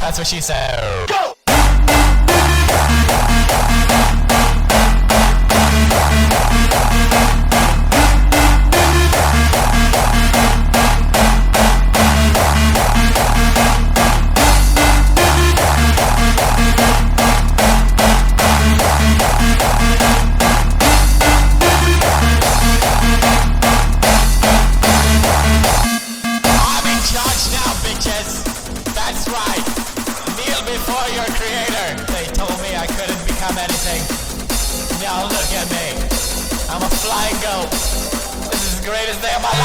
That's what she said. Go! That's right. Kneel before your creator. They told me I couldn't become anything. Now look at me. I'm a flying goat. This is the greatest day of my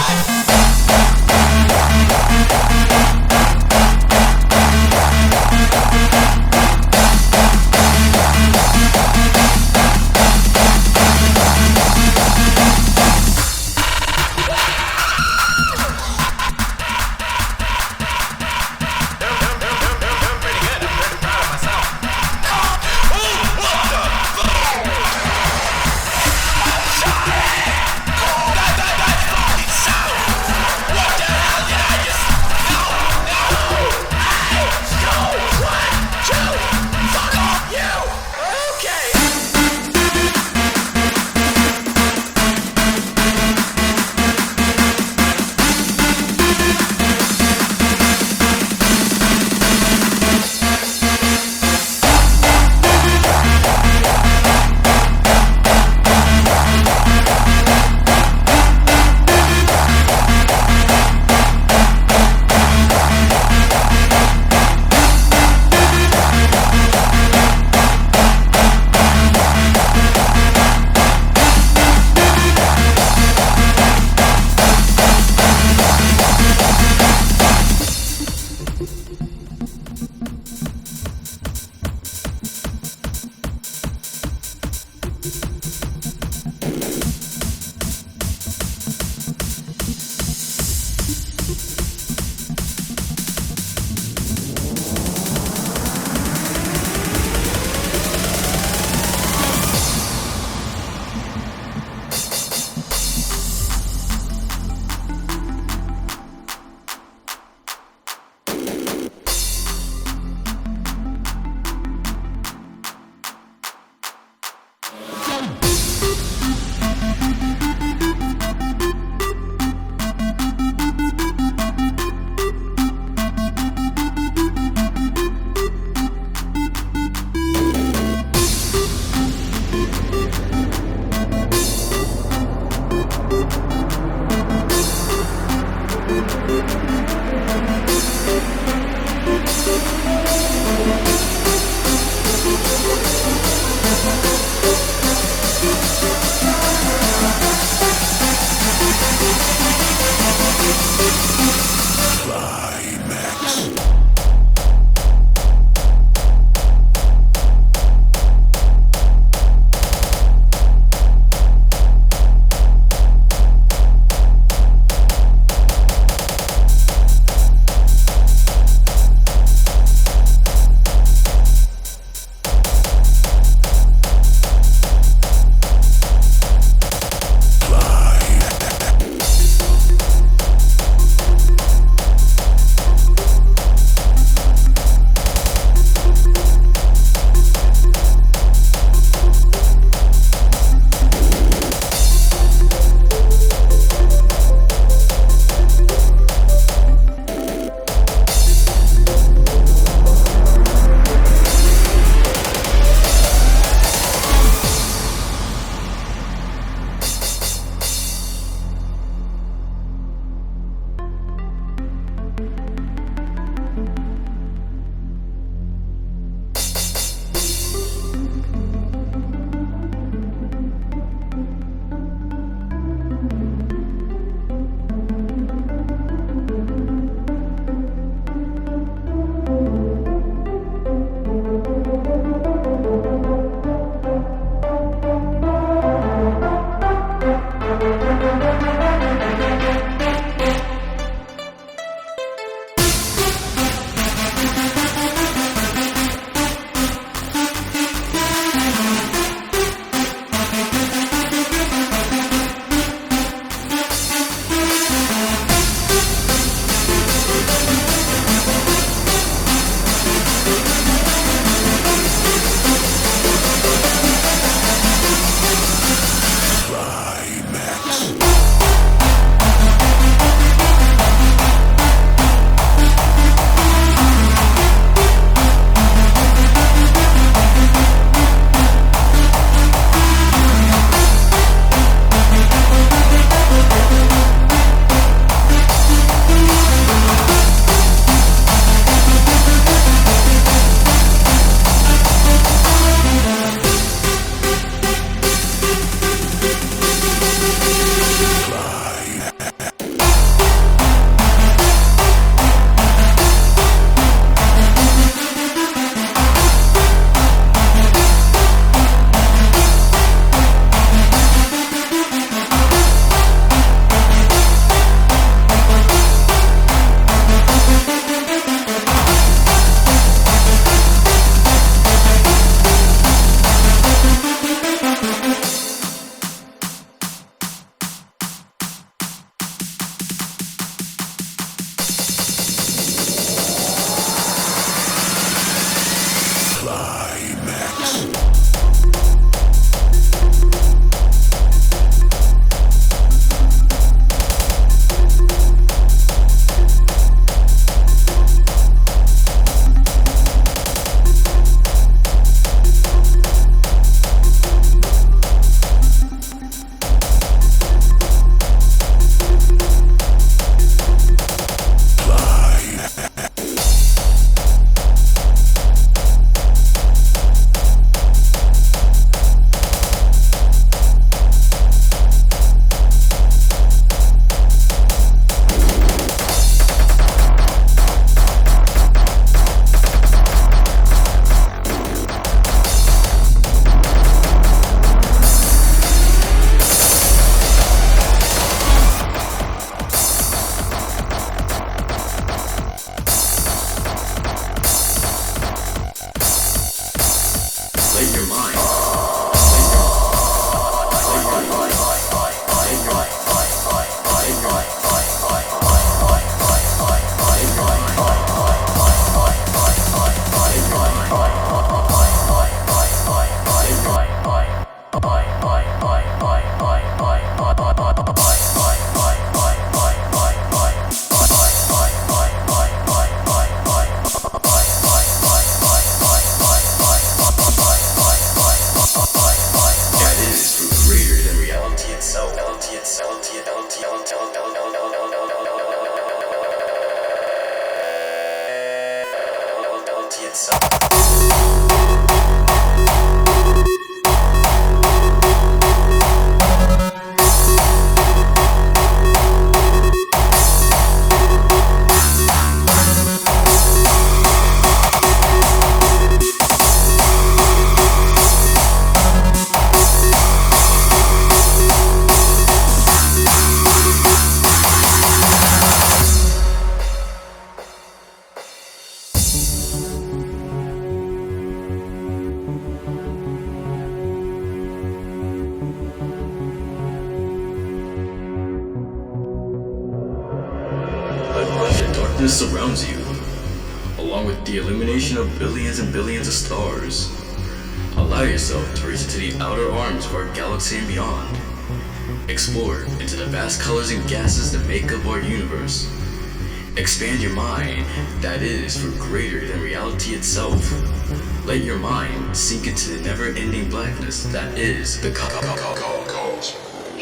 Darkness surrounds you, along with the illumination of billions and billions of stars. Allow yourself to reach into the outer arms of our galaxy and beyond. Explore into the vast colors and gases that make up our universe. Expand your mind, that is, for greater than reality itself. Let your mind sink into the never-ending blackness that is the cosmos.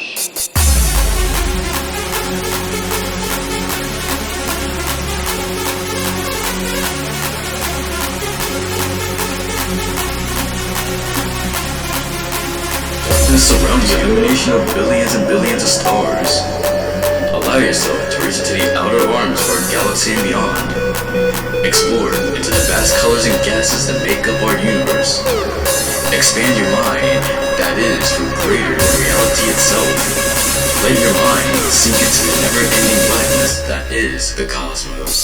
Surrounding the illumination of billions and billions of stars. Allow yourself to reach into the outer arms of our galaxy and beyond. Explore into the vast colors and gases that make up our universe. Expand your mind, that is, for greater than reality itself. Let your mind sink into the never-ending blackness that is the cosmos.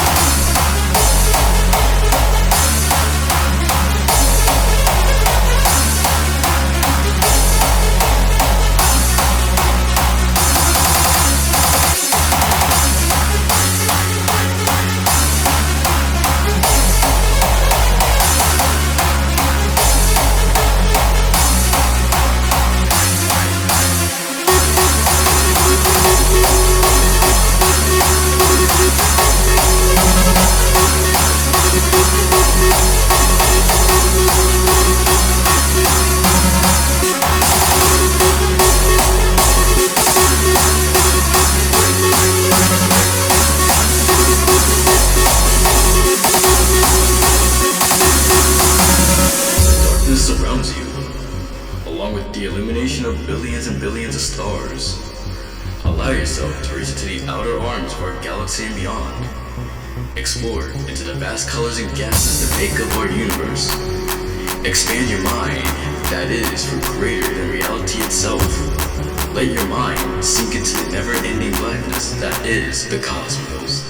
Surrounds you, along with the illumination of billions and billions of stars. Allow yourself to reach into the outer arms of our galaxy and beyond. Explore into the vast colors and gases that make up our universe. Expand your mind, that is, for greater than reality itself. Let your mind sink into the never-ending blackness that is the cosmos.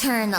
eternal.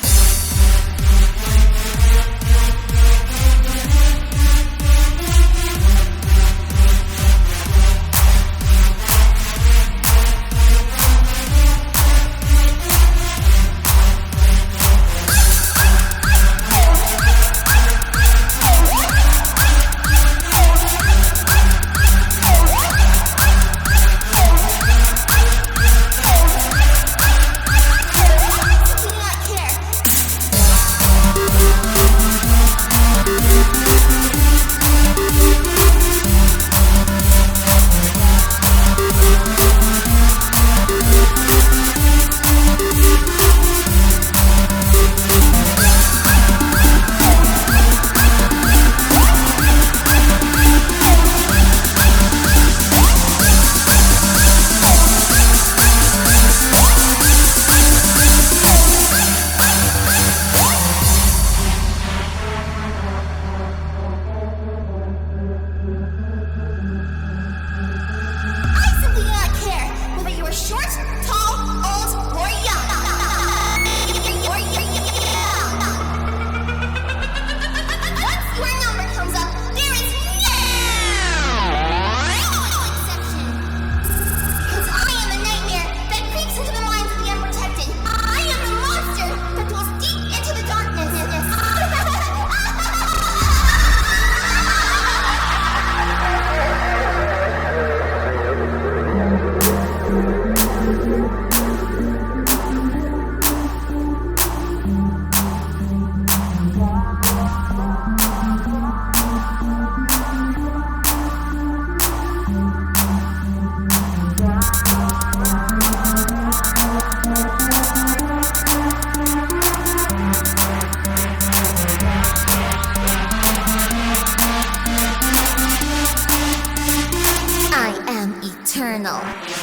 eternal.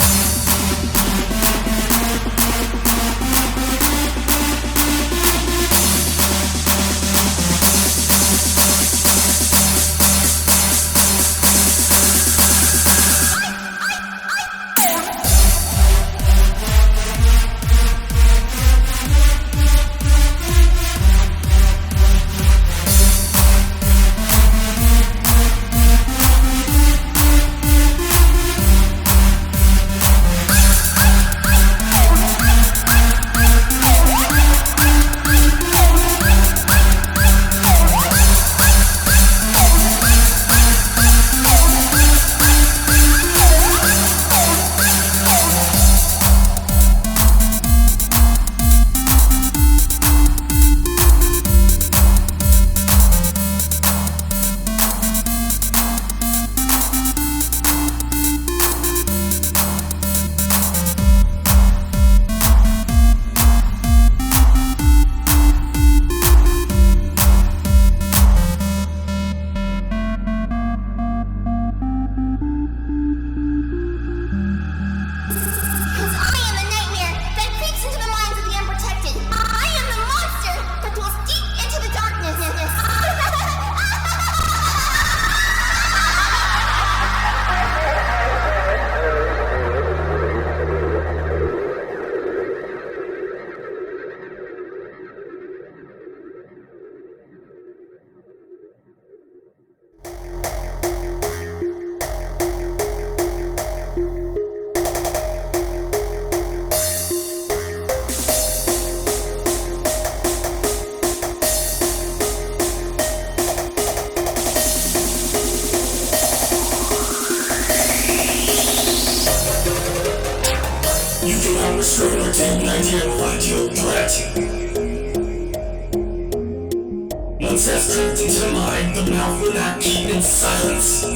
Once that's tripped into the mind, the mouth will not keep in silence.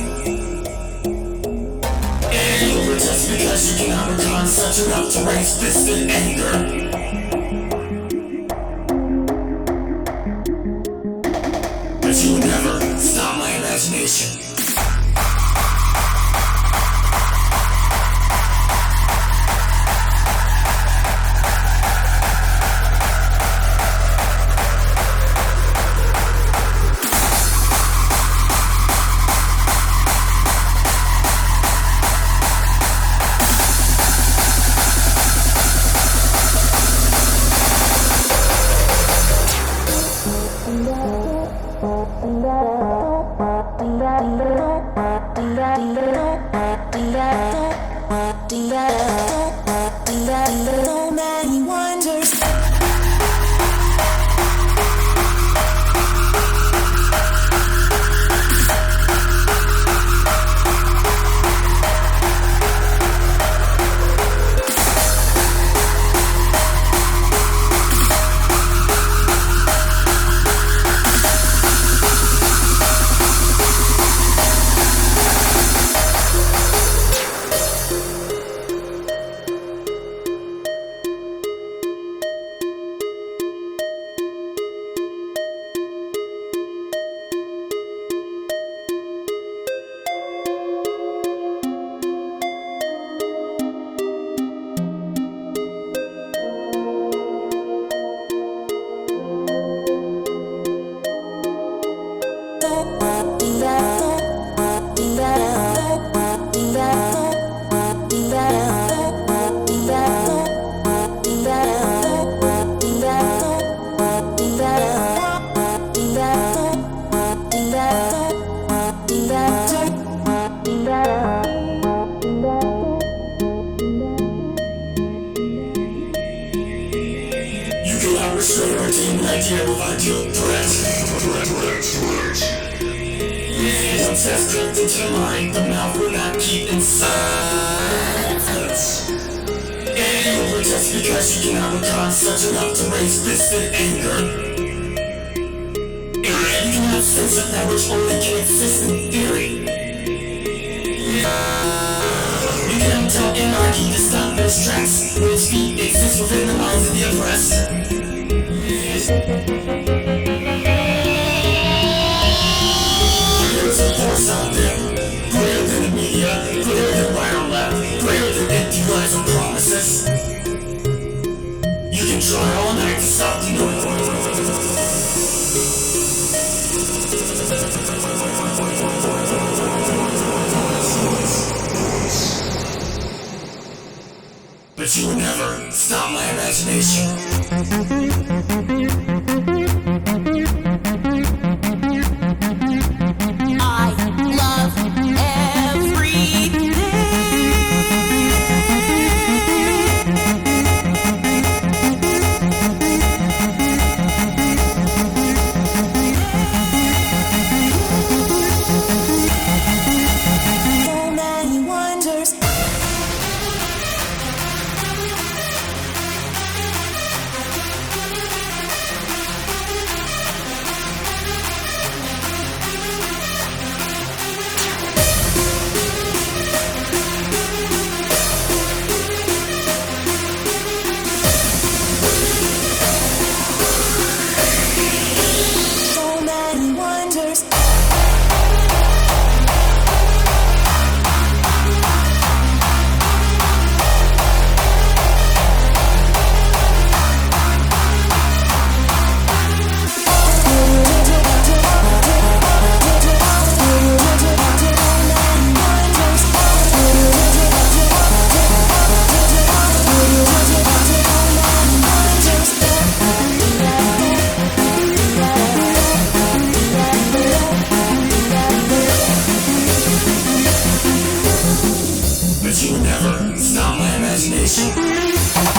And you'll protest because you cannot recon such enough to raise fist in anger. But you will never stop my imagination. So many wonders. But you will never stop my imagination. I love every so many wonders. So many wonders. But you will never stop my imagination.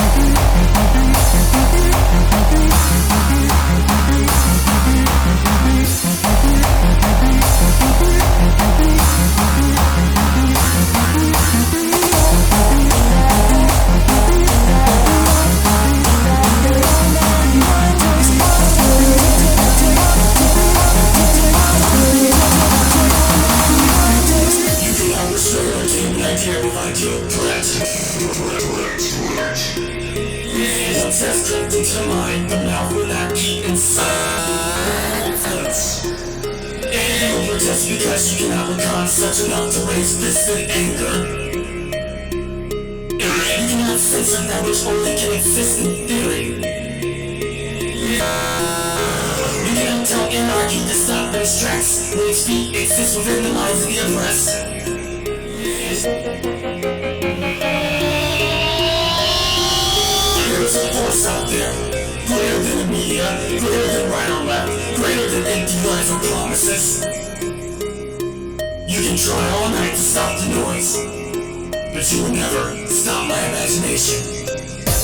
You can understand your team like here provide you correct. The test crept into the mind, but now will not keep inside. And you'll just because you cannot become such enough to raise distant anger. And you cannot sense a language only can exist in theory. You cannot tell anarchy to stop those tracks, which feet exist within the minds of the oppressed. There's a force out there, greater than the media, greater than right or left, greater than empty lies or promises. You can try all night to stop the noise, but you will never stop my imagination.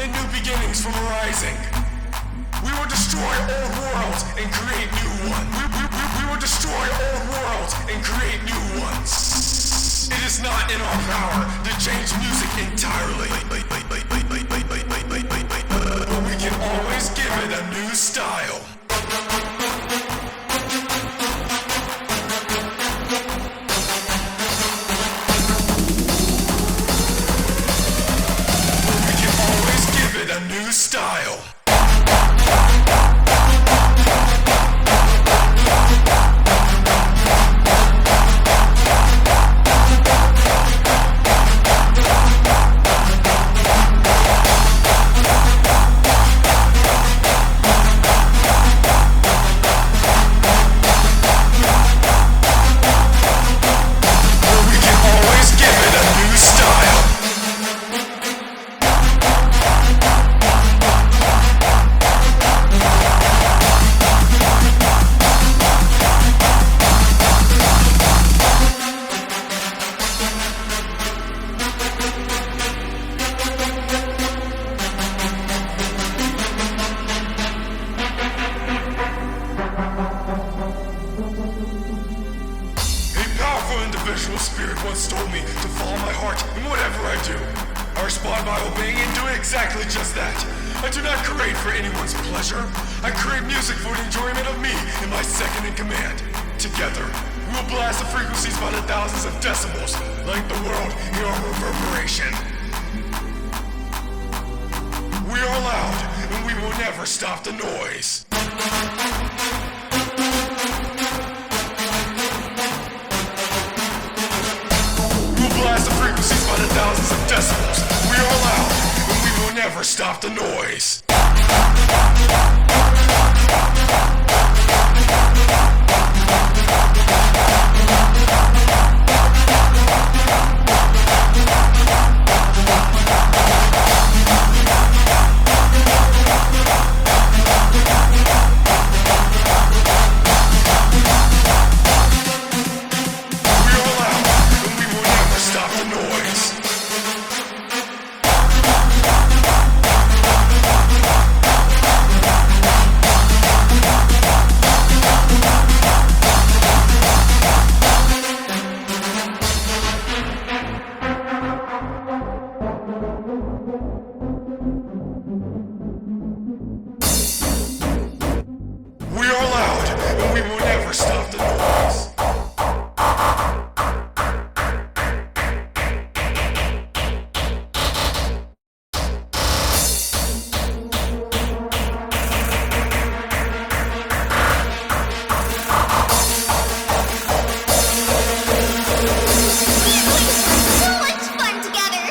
and new beginnings from arising. We will destroy old worlds and create new ones. We will destroy old worlds and create new ones. It is not in our power to change music entirely, but we can always give it a new style. We can always give it a new style. Individual spirit once told me to follow my heart in whatever I do. I respond by obeying and doing exactly just that. I do not create for anyone's pleasure. I create music for the enjoyment of me and my second in command. Together, we will blast the frequencies by the thousands of decibels, like the world in our reverberation. We are loud, and we will never stop the noise. Blast the frequencies by the thousands of decibels. We are loud, and we will never stop the noise. We are loud, and we will never stop the noise. So much fun together!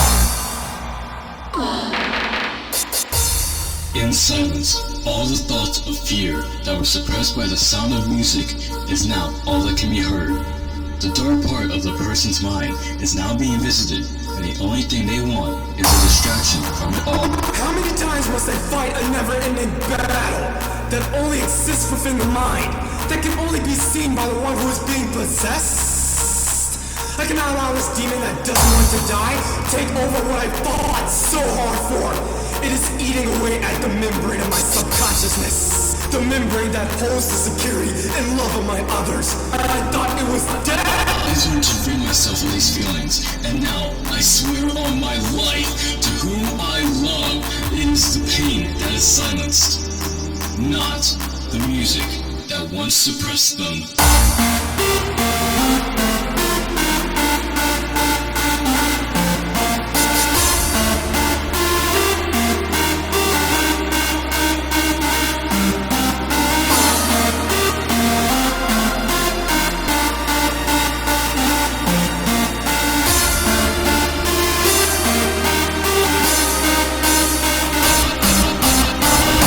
In silence, all the thoughts of fear that were suppressed by the sound of music is now all that can be heard. The dark part of the person's mind is now being visited, and the only thing they want is a distraction from it all. How many times must they fight a never-ending battle that only exists within the mind, that can only be seen by the one who is being possessed? I cannot allow this demon that doesn't want to die take over what I fought so hard for. It is eating away at the membrane of my subconsciousness. The membrane that holds the security and love of my others. I thought it was dead. I just want to rid myself of these feelings, and now I swear on my life to whom I love, it is the pain that is silenced, not the music that once suppressed them.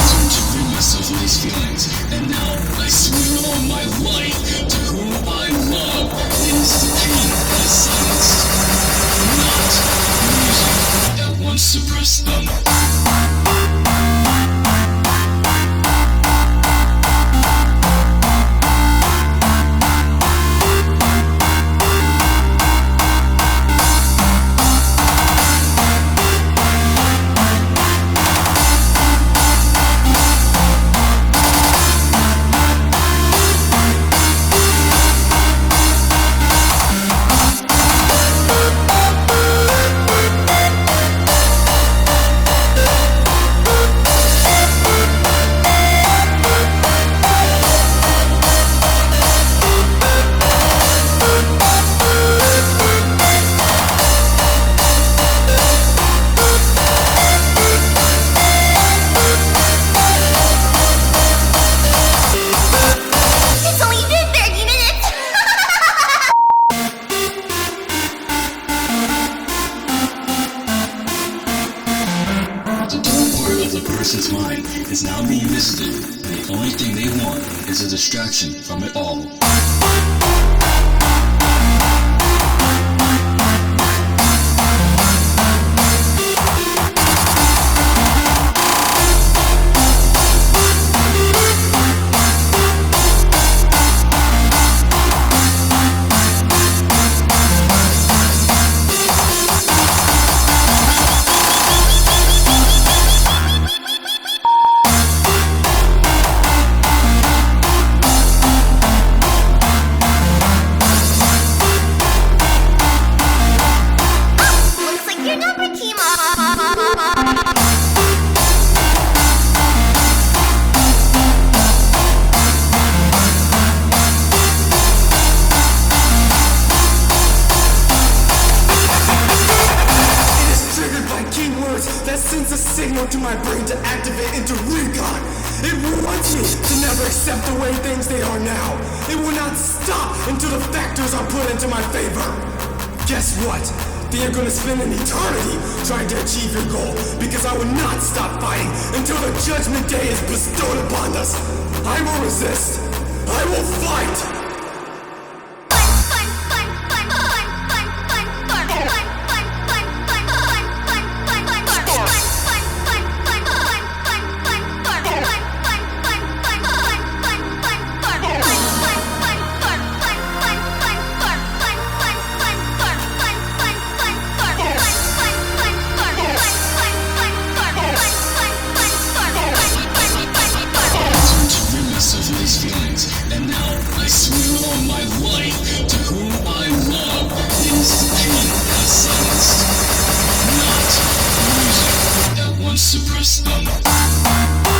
Feelings, and now I swear on my life to whom I love. revisited. The only thing they want is a distraction from it all. Looks like you're number Kima. It is triggered by keywords that sends a signal to my brain to activate into recon. It wants me to never accept the way things they are now. It will not stop until the factors are put into my favor. Guess what? They are gonna spend an eternity trying to achieve your goal because I will not stop fighting until the judgment day is bestowed upon us. I will resist. I will fight. Myself of these feelings, and now I swear on my life to whom I love is pain that silenced, not music that once suppressed them.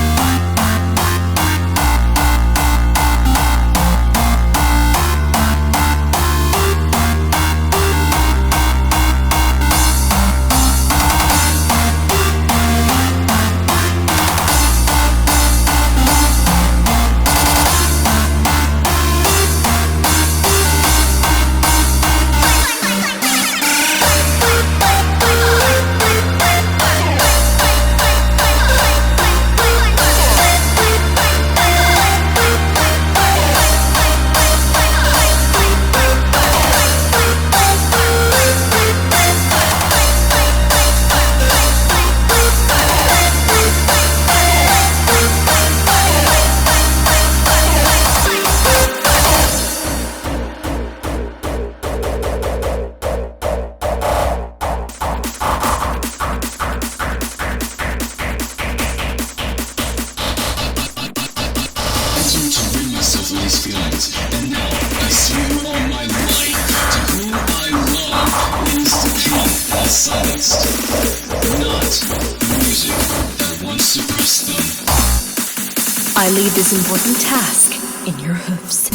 Myself of these feelings, and now I swear on my life to whom I love is the pain that silenced, not music that once suppressed them. I leave this important task in your hoofs.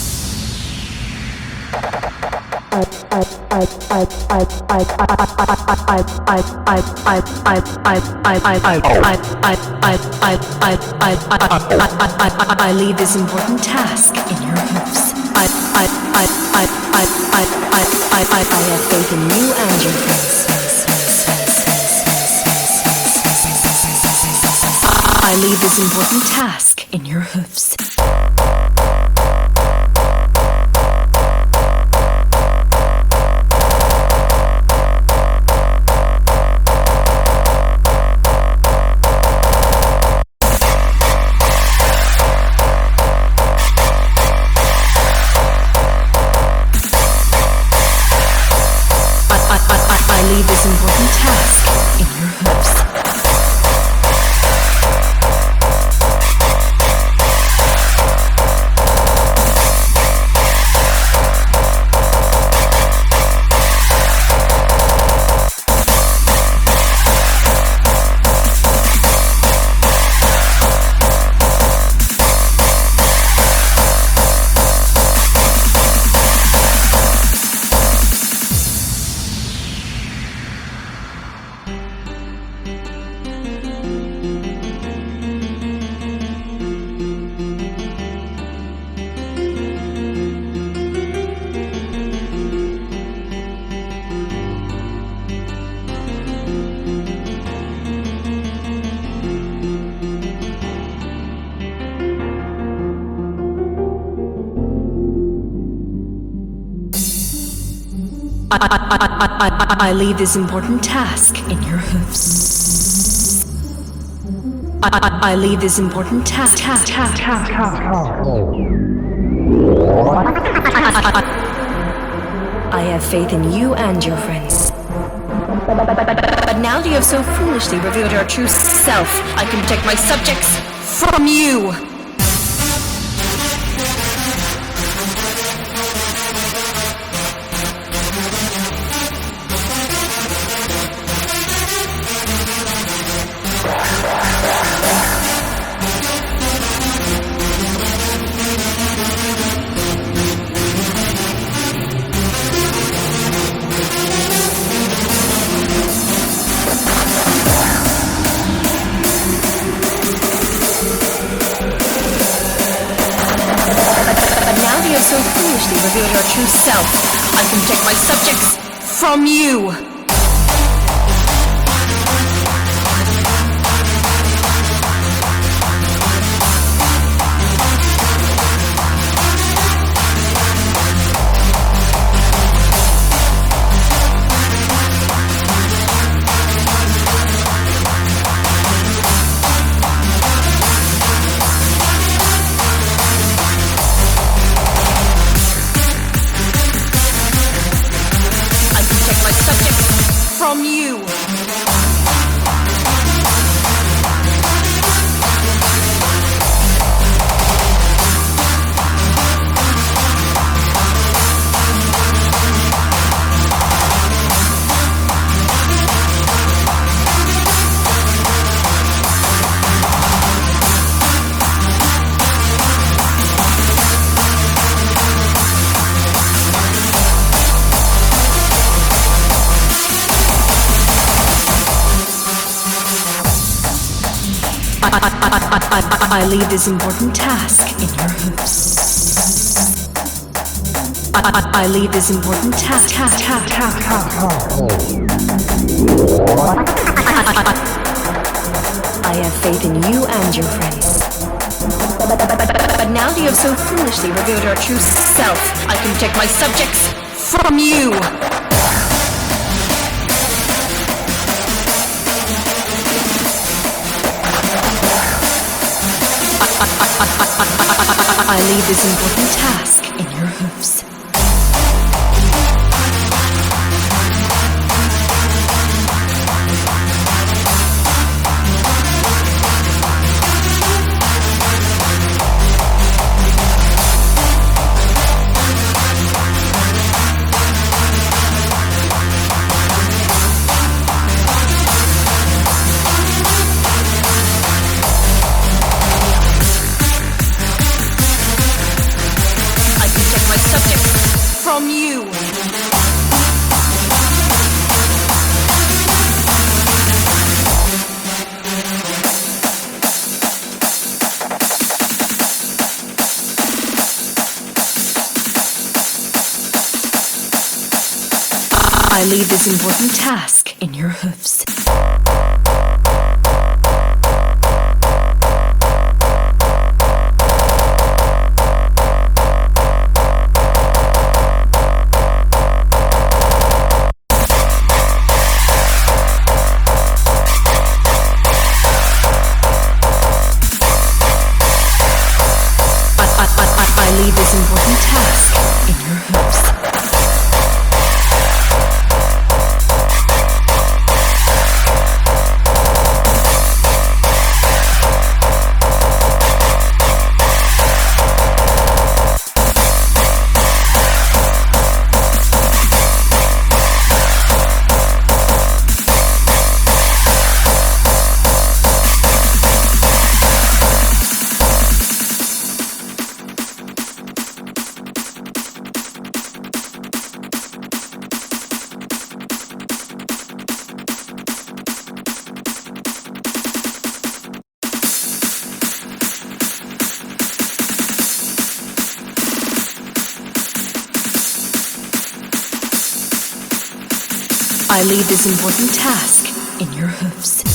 I leave this important task in your hoofs. I have faith in you and your friends. I leave this important task in your hoofs. I leave this important task in your hoofs. I leave this important task in your hoofs. I leave this important task. I have faith in you and your friends. But now that you have so foolishly revealed your true self, I can protect my subjects from you. So foolishly reveal your true self, I can protect my subjects from you. From you. I leave this important task in your hoofs. I leave this important task. I have faith in you and your friends. But now that you have so foolishly revealed your true self, I can protect my subjects from you. I leave this important task in your hoofs. From you. I leave this important task in your hoofs. I leave this important task in your hoofs. I leave this important task in your hoofs.